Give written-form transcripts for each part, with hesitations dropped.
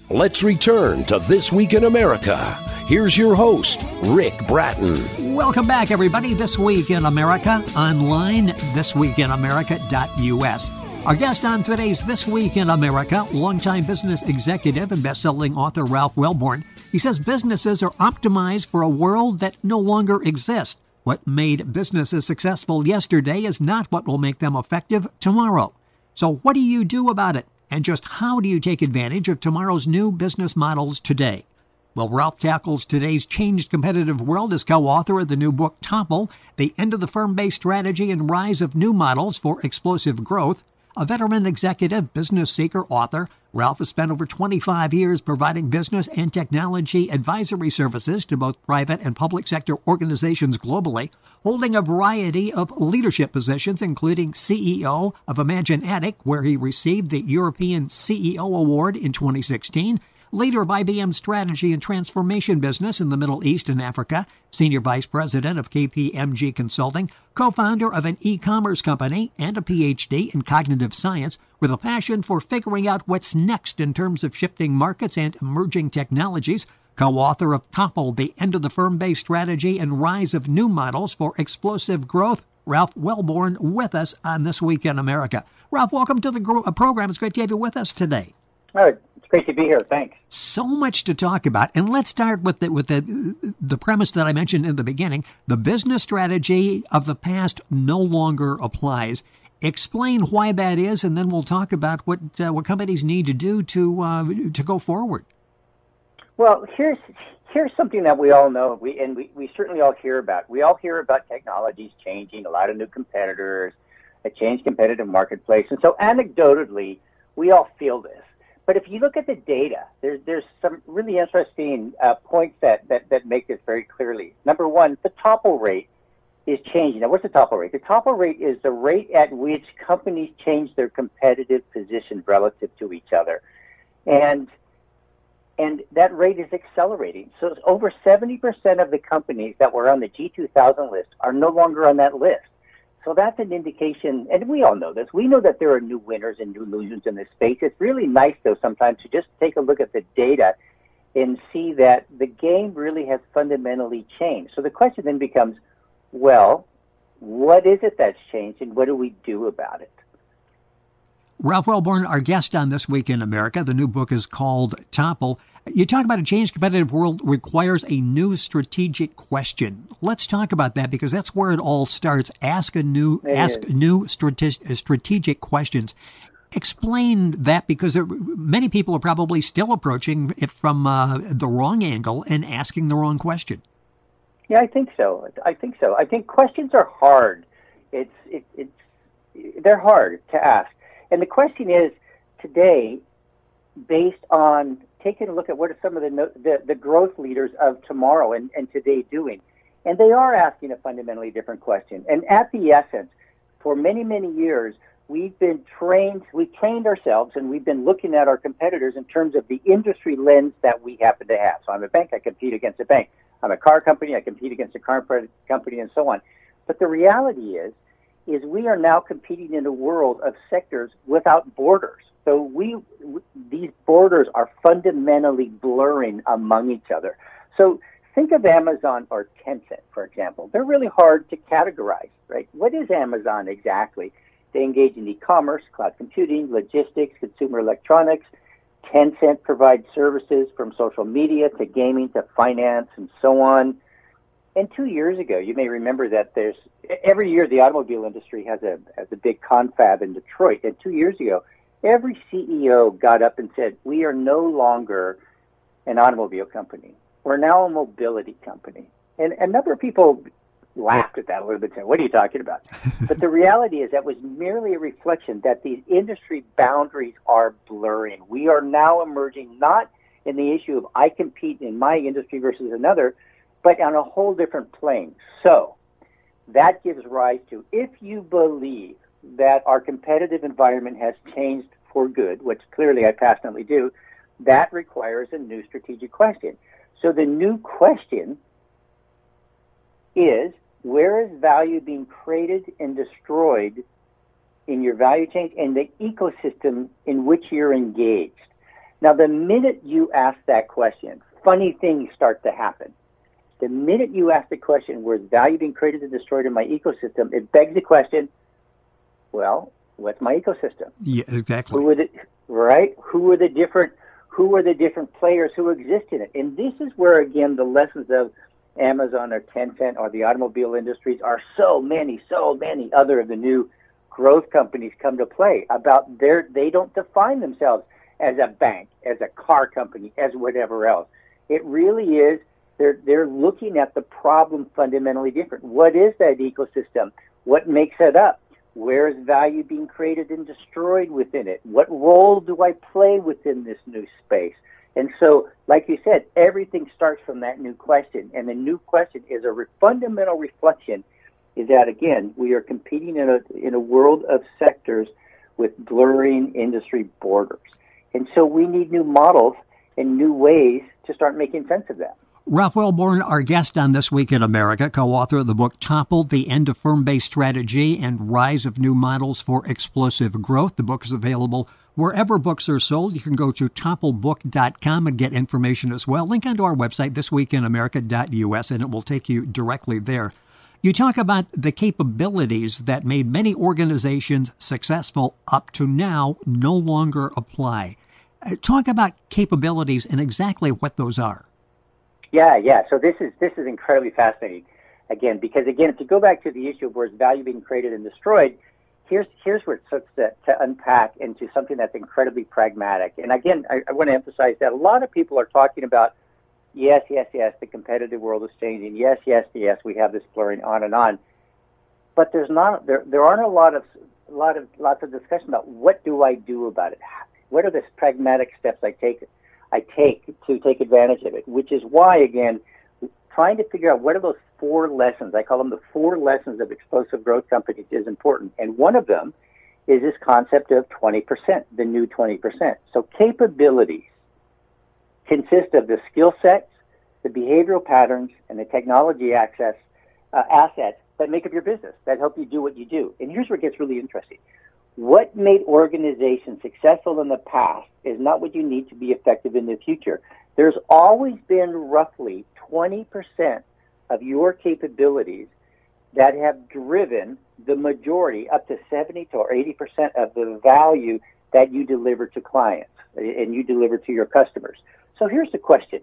Let's return to This Week in America. Here's your host, Rick Bratton. Welcome back, everybody. This Week in America, online, thisweekinamerica.us. Our guest on today's This Week in America, longtime business executive and best-selling author Ralph Wellborn. He says businesses are optimized for a world that no longer exists. What made businesses successful yesterday is not what will make them effective tomorrow. So what do you do about it? And just how do you take advantage of tomorrow's new business models today? Well, Ralph tackles today's changed competitive world as co-author of the new book, Topple, The End of the Firm-Based Strategy and Rise of New Models for Explosive Growth. A veteran executive, business seeker, author, Ralph has spent over 25 years providing business and technology advisory services to both private and public sector organizations globally, holding a variety of leadership positions, including CEO of Imagine Attic, where he received the European CEO Award in 2016, leader of IBM Strategy and Transformation Business in the Middle East and Africa, Senior Vice President of KPMG Consulting, co-founder of an e-commerce company, and a PhD in cognitive science with a passion for figuring out what's next in terms of shifting markets and emerging technologies, co-author of Topple, The End of the Firm-Based Strategy and Rise of New Models for Explosive Growth. Ralph Wellborn with us on This Week in America. Ralph, welcome to the program. It's great to have you with us today. All right. Great to be here. Thanks. So much to talk about. And let's start with the premise that I mentioned in the beginning. The business strategy of the past no longer applies. Explain why that is, and then we'll talk about what companies need to do to go forward. Well, here's something that we all know, we certainly all hear about. We all hear about technologies changing, a lot of new competitors, a changed competitive marketplace. And so anecdotally, we all feel this. But if you look at the data, there's some really interesting points that make this very clearly. Number one, the topple rate is changing. Now, what's the topple rate? The topple rate is the rate at which companies change their competitive position relative to each other. And that rate is accelerating. So over 70% of the companies that were on the G2000 list are no longer on that list. So that's an indication, and we all know this. We know that there are new winners and new losers in this space. It's really nice, though, sometimes to just take a look at the data and see that the game really has fundamentally changed. So the question then becomes, well, what is it that's changed, and what do we do about it? Ralph Wellborn, our guest on This Week in America. The new book is called Topple. You talk about a changed competitive world requires a new strategic question. Let's talk about that because that's where it all starts. Ask new strategic questions. Explain that because many people are probably still approaching it from the wrong angle and asking the wrong question. Yeah, I think so. I think questions are hard. They're hard to ask. And the question is, today, based on taking a look at what are some of the growth leaders of tomorrow and today doing, and they are asking a fundamentally different question. And at the essence, for many, many years, we've trained ourselves, and we've been looking at our competitors in terms of the industry lens that we happen to have. So I'm a bank, I compete against a bank. I'm a car company, I compete against a car company, and so on. But the reality is we are now competing in a world of sectors without borders. So these borders are fundamentally blurring among each other. So think of Amazon or Tencent, for example. They're really hard to categorize, right? What is Amazon exactly? They engage in e-commerce, cloud computing, logistics, consumer electronics. Tencent provides services from social media to gaming to finance and so on. And 2 years ago, you may remember that every year the automobile industry has a big confab in Detroit. And 2 years ago, every CEO got up and said, we are no longer an automobile company. We're now a mobility company. And a number of people laughed at that a little bit, saying, what are you talking about? But the reality is that was merely a reflection that these industry boundaries are blurring. We are now emerging not in the issue of I compete in my industry versus another, but on a whole different plane. So that gives rise to, if you believe that our competitive environment has changed for good, which clearly I passionately do, that requires a new strategic question. So the new question is, where is value being created and destroyed in your value chain and the ecosystem in which you're engaged? Now, the minute you ask that question, funny things start to happen. The minute you ask the question, where's value being created and destroyed in my ecosystem, it begs the question, well, what's my ecosystem? Yeah, exactly. Who are the different players who exist in it? And this is where, again, the lessons of Amazon or Tencent or the automobile industries are so many other of the new growth companies come to play about they don't define themselves as a bank, as a car company, as whatever else. It really is, they're looking at the problem fundamentally different. What is that ecosystem? What makes it up? Where is value being created and destroyed within it? What role do I play within this new space? And so, like you said, everything starts from that new question. And the new question is a fundamental reflection is that, again, we are competing in a world of sectors with blurring industry borders. And so we need new models and new ways to start making sense of that. Ralph Wellborn, our guest on This Week in America, co-author of the book Toppled, The End of Firm-Based Strategy and Rise of New Models for Explosive Growth. The book is available wherever books are sold. You can go to topplebook.com and get information as well. Link onto our website, thisweekinamerica.us, and it will take you directly there. You talk about the capabilities that made many organizations successful up to now no longer apply. Talk about capabilities and exactly what those are. Yeah. So this is incredibly fascinating, again, because if you go back to the issue of where's value being created and destroyed, here's where it starts to unpack into something that's incredibly pragmatic. And again, I want to emphasize that a lot of people are talking about, yes, the competitive world is changing. Yes, we have this blurring on and on. But there aren't lots of discussion about what do I do about it? What are the pragmatic steps I take to take advantage of it, which is why, again, trying to figure out what are those 4 lessons, I call them the 4 lessons of explosive growth companies, is important. And one of them is this concept of 20%, the new 20%. So capabilities consist of the skill sets, the behavioral patterns, and the technology assets that make up your business, that help you do what you do. And here's where it gets really interesting. What made organizations successful in the past is not what you need to be effective in the future. There's always been roughly 20% of your capabilities that have driven the majority, up to 70 or 80% of the value that you deliver to clients and you deliver to your customers. So here's the question.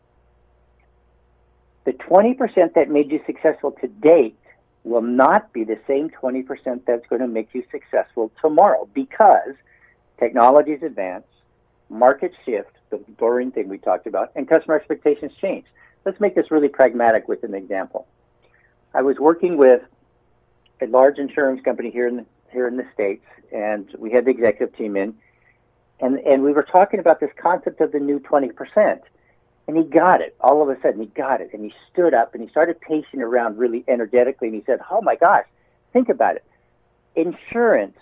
The 20% that made you successful to date will not be the same 20% that's going to make you successful tomorrow, because technologies advance, markets shift, the boring thing we talked about, and customer expectations change. Let's make this really pragmatic with an example. I was working with a large insurance company here in the States, and we had the executive team in, and we were talking about this concept of the new 20%. And he got it. All of a sudden, he got it. And he stood up and he started pacing around really energetically. And he said, oh, my gosh, think about it. Insurance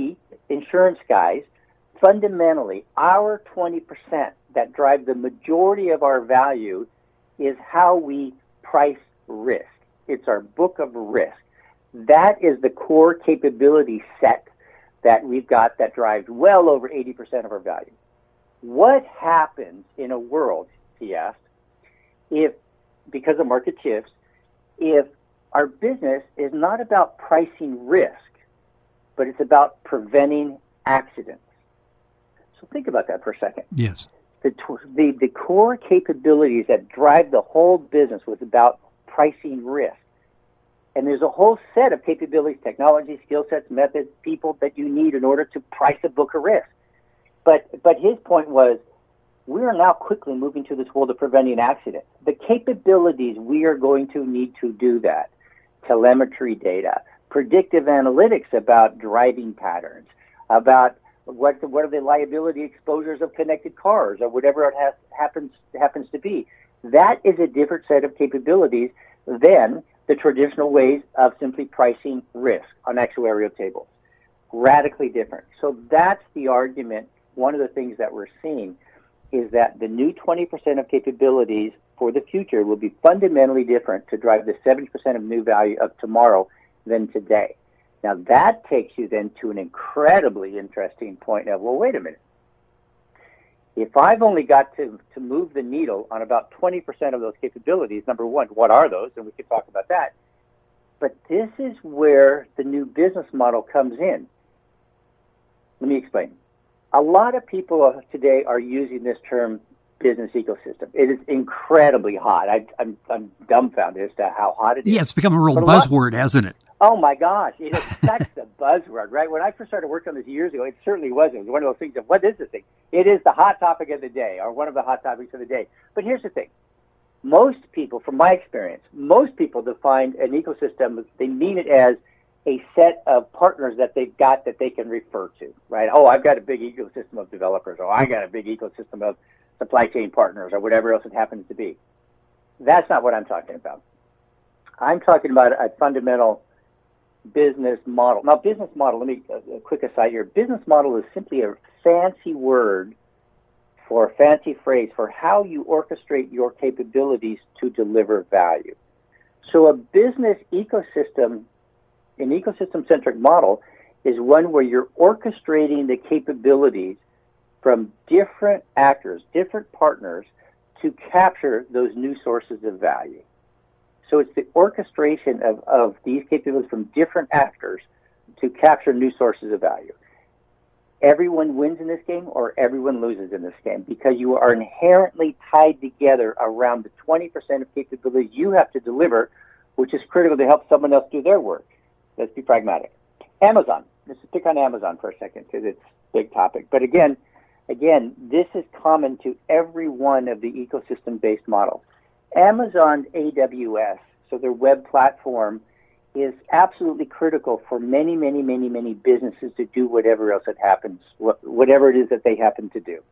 guys, fundamentally, our 20% that drive the majority of our value is how we price risk. It's our book of risk. That is the core capability set that we've got that drives well over 80% of our value. What happens in a world, he asked, if, because of market shifts, if our business is not about pricing risk, but it's about preventing accidents? So think about that for a second. Yes. The core capabilities that drive the whole business was about pricing risk. And there's a whole set of capabilities, technology, skill sets, methods, people that you need in order to price a book of risk. But his point was, we are now quickly moving to this world of preventing accidents. The capabilities we are going to need to do that, telemetry data, predictive analytics about driving patterns, about what are the liability exposures of connected cars or whatever it happens to be. That is a different set of capabilities than the traditional ways of simply pricing risk on actuarial tables. Radically different. So that's the argument. One of the things that we're seeing is that the new 20% of capabilities for the future will be fundamentally different to drive the 70% of new value of tomorrow than today. Now, that takes you then to an incredibly interesting point of, well, wait a minute. If I've only got to move the needle on about 20% of those capabilities, number one, what are those? And we can talk about that. But this is where the new business model comes in. Let me explain. A lot of people today are using this term business ecosystem. It is incredibly hot. I'm dumbfounded as to how hot it is. Yeah, it's become a real buzzword, hasn't it? Oh, my gosh. It is such the buzzword, right? When I first started working on this years ago, it certainly wasn't. It was one of those things of, what is this thing? It is the hot topic of the day, or one of the hot topics of the day. But here's the thing. Most people, from my experience, most people define an ecosystem, they mean it as a set of partners that they've got that they can refer to, right? Oh, I've got a big ecosystem of developers, or I got a big ecosystem of supply chain partners, or whatever else it happens to be. That's not what I'm talking about. I'm talking about a fundamental business model. Now, business model, let me, a quick aside here. Business model is simply a fancy word for a fancy phrase for how you orchestrate your capabilities to deliver value. So a business ecosystem, an ecosystem-centric model, is one where you're orchestrating the capabilities from different actors, different partners, to capture those new sources of value. So it's the orchestration of these capabilities from different actors to capture new sources of value. Everyone wins in this game or everyone loses in this game because you are inherently tied together around the 20% of capabilities you have to deliver, which is critical to help someone else do their work. Let's be pragmatic. Amazon. Let's just pick on Amazon for a second because it's a big topic. But again, this is common to every one of the ecosystem-based models. Amazon's AWS, so their web platform, is absolutely critical for many, many, many, many businesses to do whatever else it happens, whatever it is that they happen to do.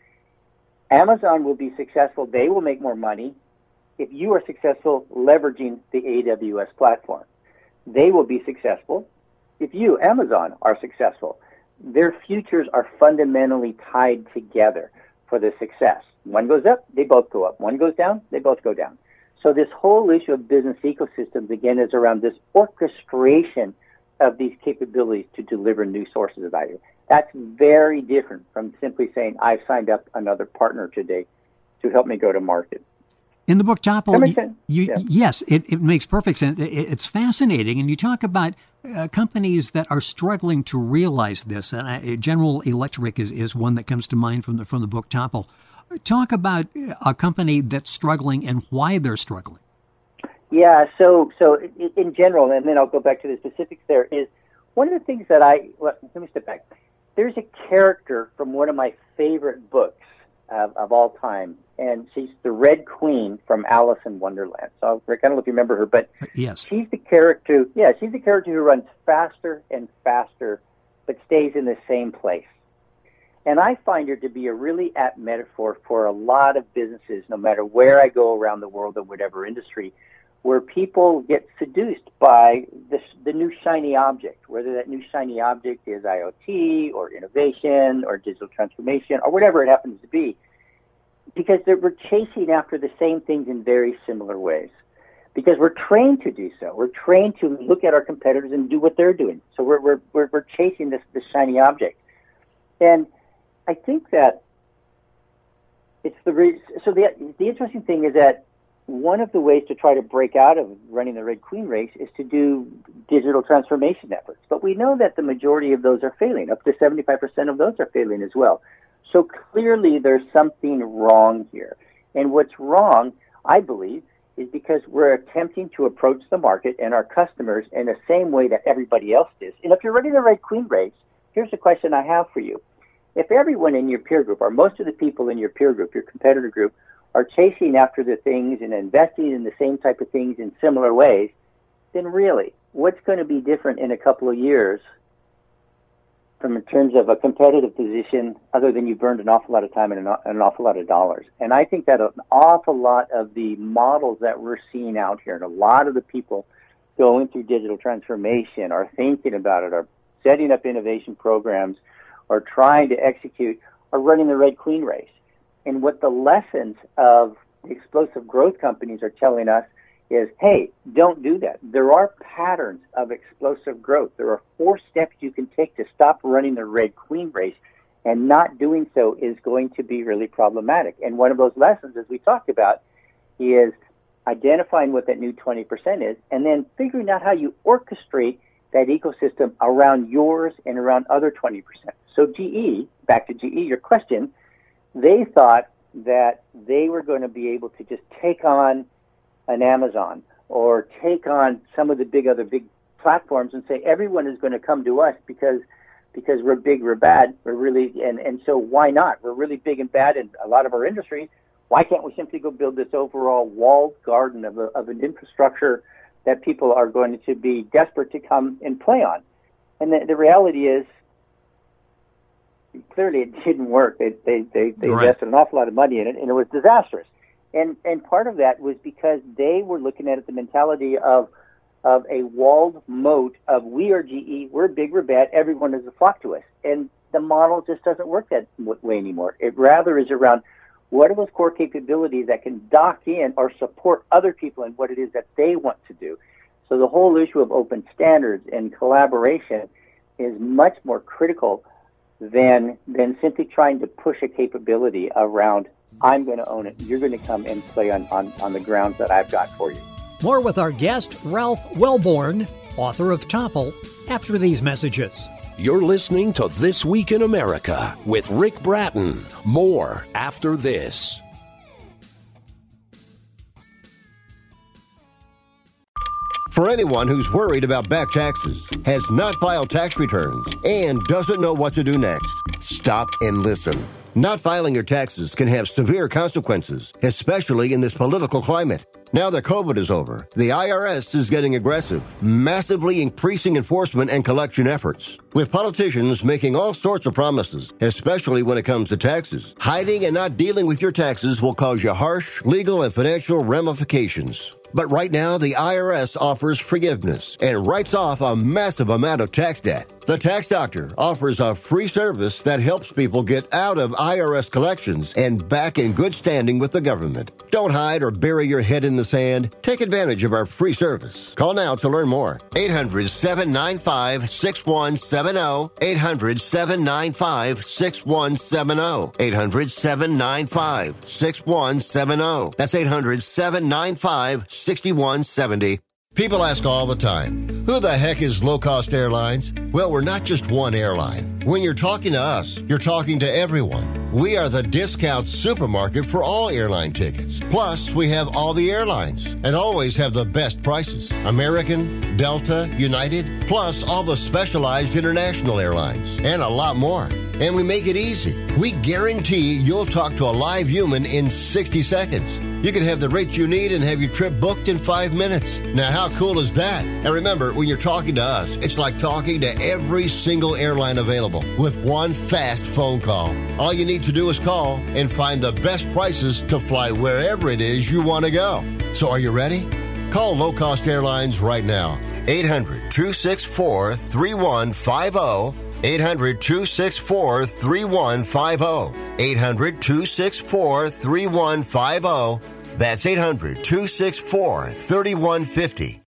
Amazon will be successful. They will make more money if you are successful leveraging the AWS platform. They will be successful if you, Amazon, are successful. Their futures are fundamentally tied together for the success. One goes up, they both go up. One goes down, they both go down. So this whole issue of business ecosystems, again, is around this orchestration of these capabilities to deliver new sources of value. That's very different from simply saying, I've signed up another partner today to help me go to market. In the book, Topple, yeah. Yes, it makes perfect sense. It's fascinating. And you talk about companies that are struggling to realize this. And General Electric is one that comes to mind from the book, Topple. Talk about a company that's struggling and why they're struggling. Yeah, so in general, and then I'll go back to the specifics there, is one of the things that let me step back. There's a character from one of my favorite books of all time, and she's the Red Queen from Alice in Wonderland. So I don't know if you remember her, but yes, she's the character who runs faster and faster, but stays in the same place. And I find her to be a really apt metaphor for a lot of businesses, no matter where I go around the world or whatever industry, where people get seduced by the new shiny object, whether that new shiny object is IoT or innovation or digital transformation or whatever it happens to be, because we're chasing after the same things in very similar ways. Because we're trained to do so. We're trained to look at our competitors and do what they're doing. So we're chasing this shiny object. And I think that it's the interesting thing is that one of the ways to try to break out of running the Red Queen race is to do digital transformation efforts. But we know that the majority of those are failing. Up to 75% of those are failing as well. So clearly there's something wrong here. And what's wrong, I believe, is because we're attempting to approach the market and our customers in the same way that everybody else is. And if you're running the Red Queen race, here's a question I have for you. If everyone in your peer group, or most of the people in your peer group, your competitor group, are chasing after the things and investing in the same type of things in similar ways, then really, what's going to be different in a couple of years from in terms of a competitive position other than you burned an awful lot of time and an awful lot of dollars? And I think that an awful lot of the models that we're seeing out here, and a lot of the people going through digital transformation are thinking about it, are setting up innovation programs, or trying to execute, are running the Red Queen race. And what the lessons of explosive growth companies are telling us is, hey, don't do that. There are patterns of explosive growth. There are 4 steps you can take to stop running the Red Queen race And not doing so is going to be really problematic. And one of those lessons, as we talked about, is identifying what that new 20% is and then figuring out how you orchestrate that ecosystem around yours and around other 20%. So GE, back to GE, your question, they thought that they were going to be able to just take on an Amazon or take on some of the other big platforms and say everyone is going to come to us because we're big, we're bad, we're really, and so why not? We're really big and bad in a lot of our industries. Why can't we simply go build this overall walled garden of an infrastructure that people are going to be desperate to come and play on? And the reality is, clearly it didn't work. They invested an awful lot of money in it, and it was disastrous. And part of that was because they were looking at it the mentality of a walled moat of we are GE, we're big, we're bad, everyone is a flock to us. And the model just doesn't work that way anymore. It rather is around what are those core capabilities that can dock in or support other people in what it is that they want to do. So the whole issue of open standards and collaboration is much more critical than simply trying to push a capability around, I'm going to own it, you're going to come and play on the grounds that I've got for you. More with our guest, Ralph Wellborn, author of Topple, after these messages. You're listening to This Week in America with Rick Bratton. More after this. For anyone who's worried about back taxes, has not filed tax returns, and doesn't know what to do next, stop and listen. Not filing your taxes can have severe consequences, especially in this political climate. Now that COVID is over, the IRS is getting aggressive, massively increasing enforcement and collection efforts. With politicians making all sorts of promises, especially when it comes to taxes, hiding and not dealing with your taxes will cause you harsh legal and financial ramifications. But right now, the IRS offers forgiveness and writes off a massive amount of tax debt. The Tax Doctor offers a free service that helps people get out of IRS collections and back in good standing with the government. Don't hide or bury your head in the sand. Take advantage of our free service. Call now to learn more. 800-795-6170. 800-795-6170. 800-795-6170. That's 800-795-6170. People ask all the time, who the heck is Low Cost Airlines? Well, we're not just one airline. When you're talking to us, you're talking to everyone. We are the discount supermarket for all airline tickets. Plus, we have all the airlines and always have the best prices. American, Delta, United, plus all the specialized international airlines and a lot more. And we make it easy. We guarantee you'll talk to a live human in 60 seconds. You can have the rates you need and have your trip booked in 5 minutes. Now, how cool is that? And remember, when you're talking to us, it's like talking to every single airline available with one fast phone call. All you need to do is call and find the best prices to fly wherever it is you want to go. So are you ready? Call Low Cost Airlines right now. 800-264-3150. 800-264-3150. 800-264-3150. That's 800-264-3150.